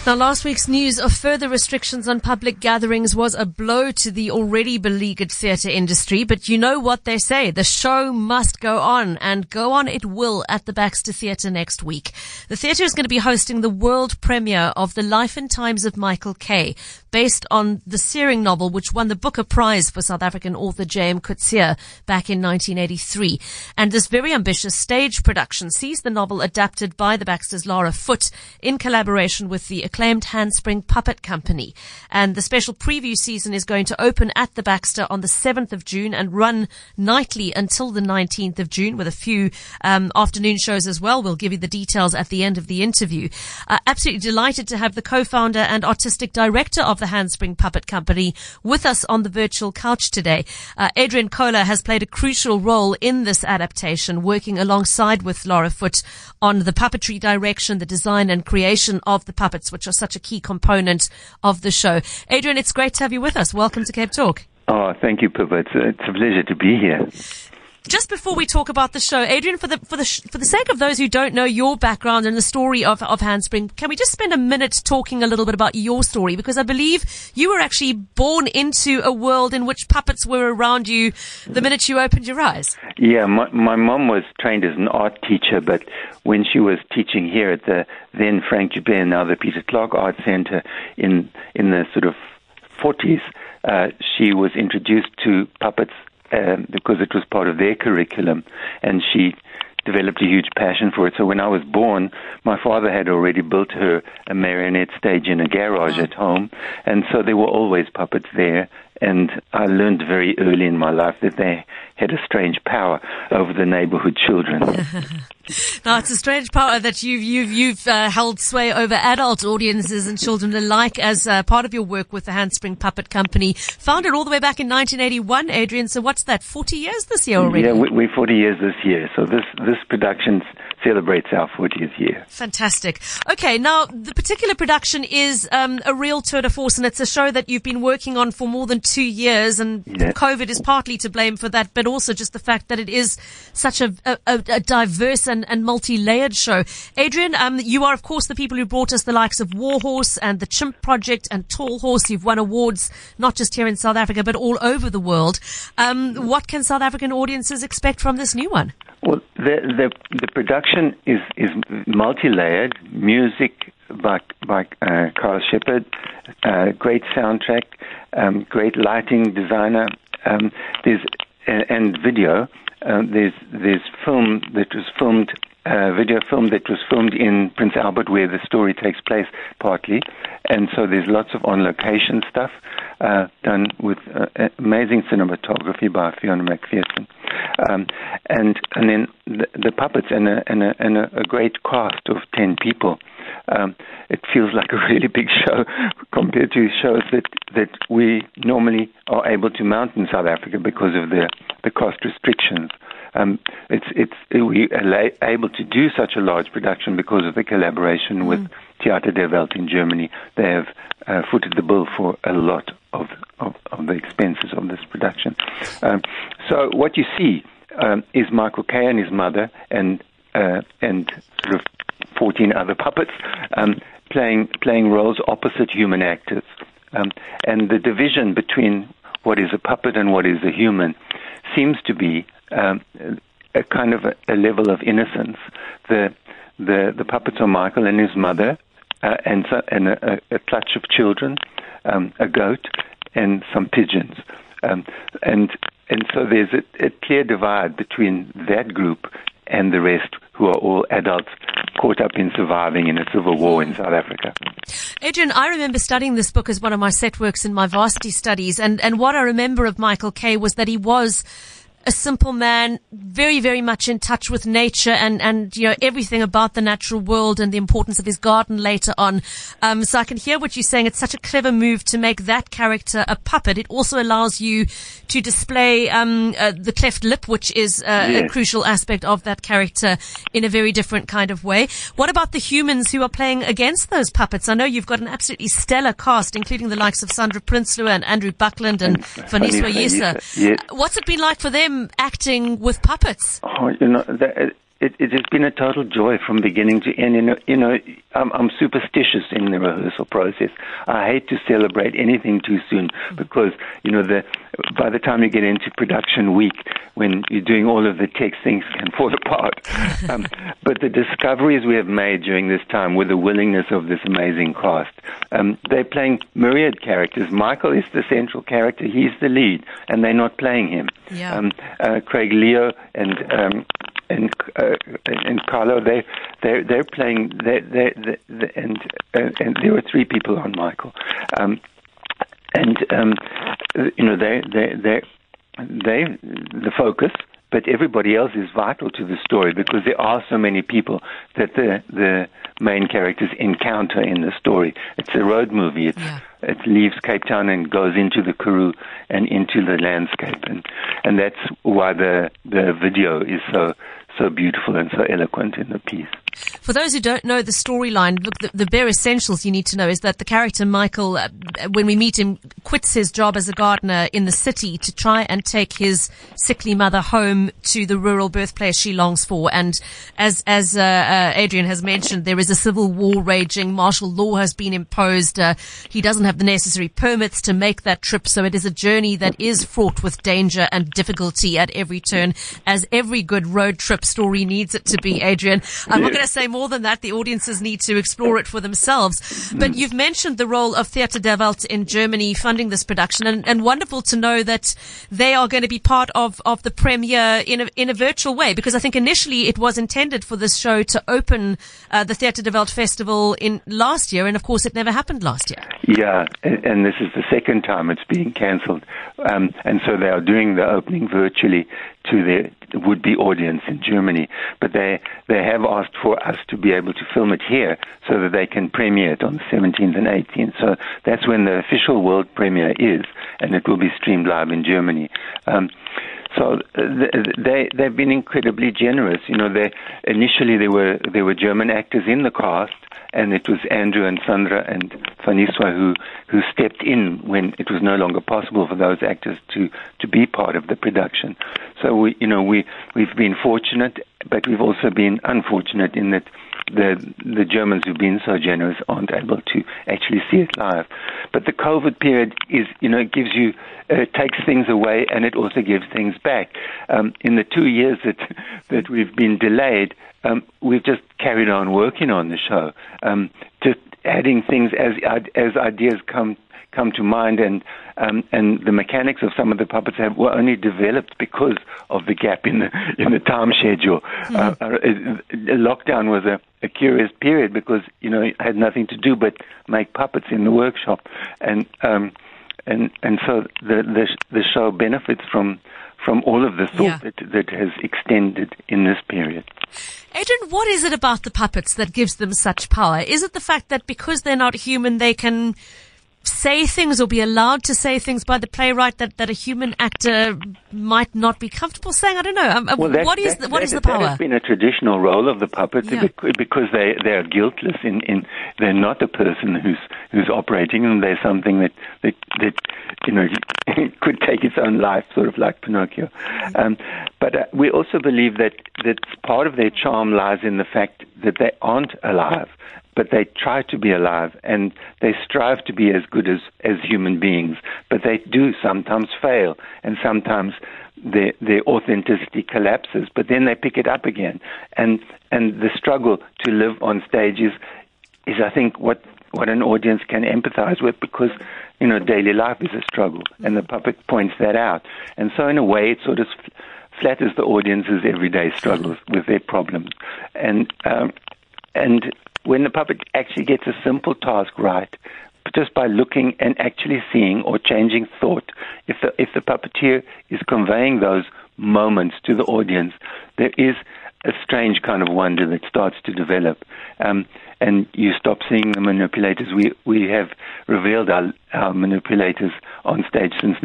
Now, last week's news of further restrictions on public gatherings was a blow to the already beleaguered theatre industry. But you know what they say, the show must go on, and go on it will at the Baxter Theatre next week. The theatre is going to be hosting the world premiere of The Life and Times of Michael Kay, based on the Searing novel, which won the Booker Prize for South African author J.M. Coetzee back in 1983. And this very ambitious stage production sees the novel adapted by the Baxter's Lara Foote in collaboration with the acclaimed Handspring Puppet Company. And the special preview season is going to open at the Baxter on the 7th of June and run nightly until the 19th of June with a few afternoon shows as well. We'll give you the details at the end of the interview. Absolutely delighted to have the co-founder and artistic director of the Handspring Puppet Company with us on the virtual couch today. Adrian Kohler has played a crucial role in this adaptation, working alongside with Lara Foote on the puppetry direction, the design and creation of the puppets, which are such a key component of the show. Adrian, it's great to have you with us. Welcome to Cape Talk. Oh, thank you, Pippa. It's a pleasure to be here. Just before we talk about the show, Adrian, for the sake of those who don't know your background and the story of Handspring, can we just spend a minute talking a little bit about your story? Because I believe you were actually born into a world in which puppets were around you the minute you opened your eyes. Yeah, my mom was trained as an art teacher, but when she was teaching here at the then Frank Joubert, now the Peter Clark Art Center in the sort of 40s, she was introduced to puppets because it was part of their curriculum, and she developed a huge passion for it. So when I was born, my father had already built her a marionette stage in a garage at home, and so there were always puppets there. And I learned very early in my life that they had a strange power over the neighborhood children. Now, it's a strange power that you've held sway over adult audiences and children alike as part of your work with the Handspring Puppet Company, founded all the way back in 1981, Adrian. So what's that, 40 years this year already? Yeah, we're 40 years this year. So this production celebrates our 40th year. Fantastic. Okay, now the particular production is a real tour de force, and it's a show that you've been working on for more than 2 years, and COVID is partly to blame for that, but also just the fact that it is such a diverse and multi-layered show. Adrian, you are, of course, the people who brought us the likes of Warhorse and the Chimp Project and Tall Horse. You've won awards not just here in South Africa, but all over the world. What can South African audiences expect from this new one? Well, the production is multi-layered. Music by Carl Shepard, great soundtrack, great lighting designer. And video. There's film that was filmed, video film that was filmed in Prince Albert, where the story takes place partly, and so there's lots of on-location stuff done with amazing cinematography by Fiona McPherson, and then the puppets and a great cast of 10 people. It feels like a really big show compared to shows that we normally are able to mount in South Africa because of the cost restrictions. We are able to do such a large production because of the collaboration with Theater der Welt in Germany. They have footed the bill for a lot of the expenses of this production. So what you see is Michael Kay and his mother and sort of 14 other puppets playing roles opposite human actors. And the division between what is a puppet and what is a human seems to be a kind of a level of innocence. The puppets are Michael and his mother, and a clutch of children, a goat, and some pigeons. And so there's a clear divide between that group and the rest, who are all adults caught up in surviving in a civil war in South Africa. Adrian, I remember studying this book as one of my set works in my varsity studies, and what I remember of Michael Kay was that he was a simple man, very, very much in touch with nature and you know, everything about the natural world and the importance of his garden later on. So I can hear what you're saying. It's such a clever move to make that character a puppet. It also allows you to display the cleft lip, which is a crucial aspect of that character in a very different kind of way. What about the humans who are playing against those puppets? I know you've got an absolutely stellar cast, including the likes of Sandra Prinsloo and Andrew Buckland and Vaniswa Yisa. Yes. What's it been like for them acting with puppets? Oh, you know, it has been a total joy from beginning to end. I'm superstitious in the rehearsal process. I hate to celebrate anything too soon because, by the time you get into production week, when you're doing all of the text, things can fall apart. But the discoveries we have made during this time with the willingness of this amazing cast, they're playing myriad characters. Michael is the central character. He's the lead, and they're not playing him. Yeah. Craig Leo and Carlo, they're playing. And there were three people on Michael, they're the focus. But everybody else is vital to the story because there are so many people that the main characters encounter in the story. It's a road movie. It leaves Cape Town and goes into the Karoo and into the landscape, and that's why the video is so beautiful and so eloquent in the piece. For those who don't know the storyline, look, the bare essentials you need to know is that the character Michael, when we meet him, quits his job as a gardener in the city to try and take his sickly mother home to the rural birthplace she longs for. And as Adrian has mentioned, there is a civil war raging. Martial law has been imposed. He doesn't have the necessary permits to make that trip. So it is a journey that is fraught with danger and difficulty at every turn, as every good road trip story needs it to be, Adrian. I'm not going to say more than that. The audiences need to explore it for themselves. But you've mentioned the role of Theater der Welt in Germany funding this production, and wonderful to know that they are going to be part of the premiere in a virtual way, because I think initially it was intended for this show to open the Theater der Welt Festival in last year, and of course it never happened last year. Yeah, and this is the second time it's being cancelled. And so they are doing the opening virtually to their would-be audience in Germany. But they have asked for us to be able to film it here so that they can premiere it on the 17th and 18th. So that's when the official world premiere is, and it will be streamed live in Germany. So they've been incredibly generous. Initially there were German actors in the cast, and it was Andrew and Sandra and Faniswa who stepped in when it was no longer possible for those actors to be part of the production. So we've been fortunate, but we've also been unfortunate in that the Germans who've been so generous aren't able to actually see it live. But the COVID period is, gives you, takes things away, and it also gives things back. In the 2 years that we've been delayed, we've just carried on working on the show, just adding things as ideas come to mind, and the mechanics of some of the puppets were only developed because of the gap in the time schedule. Lockdown was a curious period because I had nothing to do but make puppets in the workshop, and so the show benefits from all of the thought that has extended in this period. Adrian, what is it about the puppets that gives them such power? Is it the fact that because they're not human, they can say things or be allowed to say things by the playwright that a human actor might not be comfortable saying? I don't know. What is the power? That has been a traditional role of the puppet because they are guiltless. They're not a person who's operating, and they're something that could take its own life, sort of like Pinocchio. But we also believe that part of their charm lies in the fact that they aren't alive, but they try to be alive, and they strive to be as good as human beings. But they do sometimes fail, and sometimes their authenticity collapses, but then they pick it up again. And the struggle to live on stage is I think, what an audience can empathize with, because daily life is a struggle, and the puppet points that out. And so in a way, it sort of flatters the audience's everyday struggles with their problems. And when the puppet actually gets a simple task right, just by looking and actually seeing or changing thought, if the puppeteer is conveying those moments to the audience, there is a strange kind of wonder that starts to develop. And you stop seeing the manipulators. We have revealed our manipulators on stage since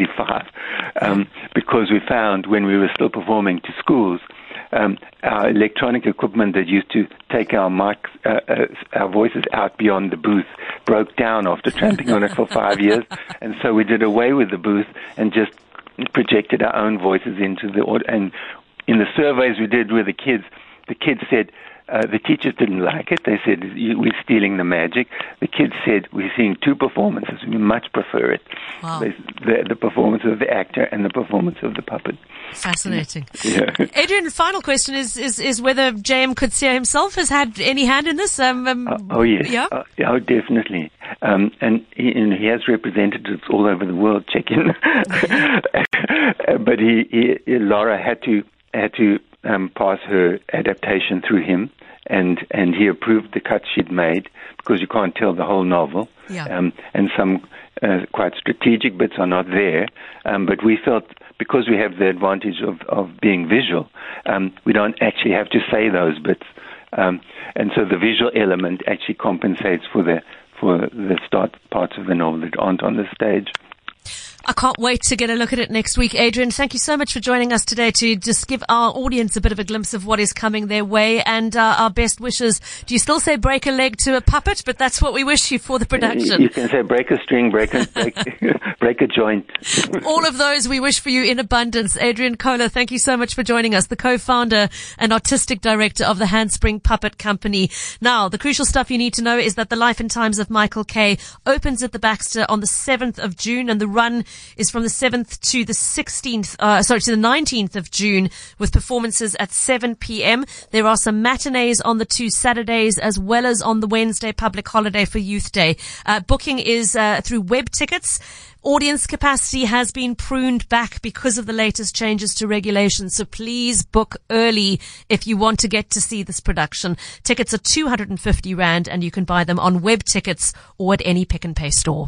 1985 because we found, when we were still performing to schools, our electronic equipment that used to take our mics, our voices out beyond the booth, broke down after tramping on it for 5 years, and so we did away with the booth and just projected our own voices into the audio. And in the surveys we did with the kids, The kids said, the teachers didn't like it. They said, we're stealing the magic. The kids said, we're seeing two performances. We much prefer it. Wow. The performance of the actor and the performance of the puppet. Fascinating. Yeah. Adrian, the final question is whether J.M. Coetzee himself has had any hand in this? Oh, yes. Yeah? Oh, definitely. And he has representatives all over the world checking. But Laura had to pass her adaptation through him, and he approved the cuts she'd made, because you can't tell the whole novel. Yeah. And some quite strategic bits are not there. But we felt, because we have the advantage of being visual, we don't actually have to say those bits. And so the visual element actually compensates for the start parts of the novel that aren't on the stage. I can't wait to get a look at it next week. Adrian, thank you so much for joining us today to just give our audience a bit of a glimpse of what is coming their way, and our best wishes. Do you still say break a leg to a puppet? But that's what we wish you for the production. You can say break a string, break a joint. All of those we wish for you in abundance. Adrian Kohler, thank you so much for joining us, the co-founder and artistic director of the Handspring Puppet Company. Now, the crucial stuff you need to know is that The Life and Times of Michael Kay opens at the Baxter on the 7th of June, and the run is from the 7th to the 19th of June, with performances at 7 p.m. There are some matinees on the 2 Saturdays, as well as on the Wednesday public holiday for Youth Day. Booking is through web tickets. Audience capacity has been pruned back because of the latest changes to regulations, so please book early if you want to get to see this production. Tickets are 250 Rand, and you can buy them on web tickets or at any Pick n Pay store.